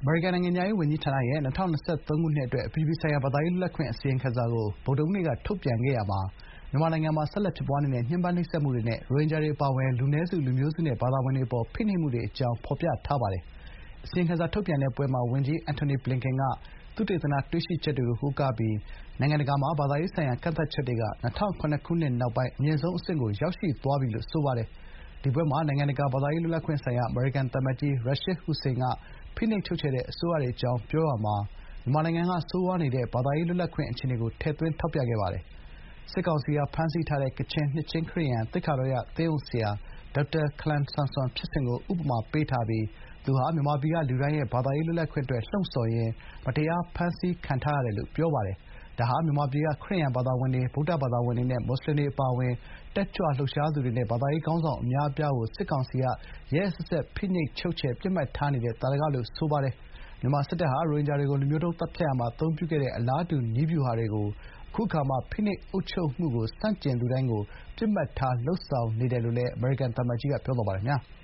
မေရိကန်နိုင်ငံခြားရေးဝန်ကြီးဌာနရဲ့ 2023 ခုနှစ်အတွက် အပြည်ပြည်ဆိုင်ရာဘာသာရေးလွတ်လပ်ခွင့်အစီရင်ခံစာကို ဗုဒ္ဓဟူးနေ့က ထုတ်ပြန်ခဲ့ရာမှာ မြန်မာနိုင်ငံမှာ ဆက်လက်ဖြစ်ပွားနေတဲ့ ညှဉ်းပန်းနှိပ်စက်မှုတွေနဲ့ ရိုဟင်ဂျာတွေအပါအဝင် လူနည်းစု လူမျိုးစုနဲ့ ဘာသာဝင်တွေအပေါ် ဖိနှိပ်မှုတွေအကြောင်း ဖော်ပြထားပါတယ်။ အစီရင်ခံစာထုတ်ပြန်တဲ့ပွဲမှာ ဝန်ကြီး Antony Blinken က သုတေသနတွေ့ရှိချက်တွေကို ကိုးကားပြီး နိုင်ငံတကာမှာ ဘာသာရေးဆိုင်ရာကန့်သတ်ချက်တွေက ၂၀၀၇ ခုနှစ်နောက်ပိုင်း အမြင့်ဆုံးအဆင့်ကို ရောက်ရှိသွားပြီလို့ ဆိုပါတယ်။ ဒီပွဲမှာ နိုင်ငံတကာ ဘာသာရေးလွတ်လပ်ခွင့်ဆိုင်ရာ အမေရိကန်သံအမတ်ကြီး Rashid Hussain က ဖိနှိပ်ချုပ်ချယ်တဲ့အစိုးရတွေအကြောင်းပြောရာမှာ မြန်မာနိုင်ငံက ဆိုးရွားနေတဲ့ ဘာသာရေးလွတ်လပ်ခွင့်အခြေအနေကို ထည့်သွင်းထောက်ပြခဲ့ပါတယ်။ စစ်ကောင်စီကဖမ်းဆီးထားတဲ့ ကချင်နှစ်ခြင်းခရစ်ယာန် သိက္ခာတော်ရသင်းအုပ်ဆရာ ဒေါက်တာခလမ်ဆမ်ဆွန်ဖြစ်စဉ်ကို ဥပမာပေးထားပြီး သူဟာ မြန်မာပြည်ကလူတိုင်းရဲ့ ဘာသာရေးလွတ်လပ်ခွင့်အတွက် လှုံ့ဆော်ရင်း မတရားဖမ်းဆီးခံထားရတယ်လို့ ပြောပါတယ်။ ဒါဟာ မြန်မာပြည်က ခရစ်ယာန်ဘာသာဝင်တွေ၊ ဗုဒ္ဓဘာသာဝင်တွေနဲ့ မွတ်ဆလင်တွေအပါအဝင် တက်ကြွလှုပ်ရှားသူတွေနဲ့ ဘာသာရေးခေါင်းဆောင်အများအပြားကို စစ်ကောင်စီက ရက်ရက်စက်စက် ဖိနှိပ်ချုပ်ချယ်ပစ်မှတ်ထားနေတဲ့ သာဓကလို့ ဆိုပါတယ်။ မြန်မာစစ်တပ်ဟာ ရိုဟင်ဂျာတွေကို လူမျိုးတုံးသတ်ဖြတ်ရာမှာအသုံးပြုခဲ့တဲ့ အလားတူနည်းဗျူဟာတွေကို အခုအခါမှာ ဖိနှိပ်အုပ်ချုပ်မှုကိုဆန့်ကျင်သူတိုင်းကို ပစ်မှတ်ထားလုပ်ဆောင်နေတယ်လို့လည်း အမေရိကန်သံအမတ်ကြီးက ပြောသွားပါတယ်။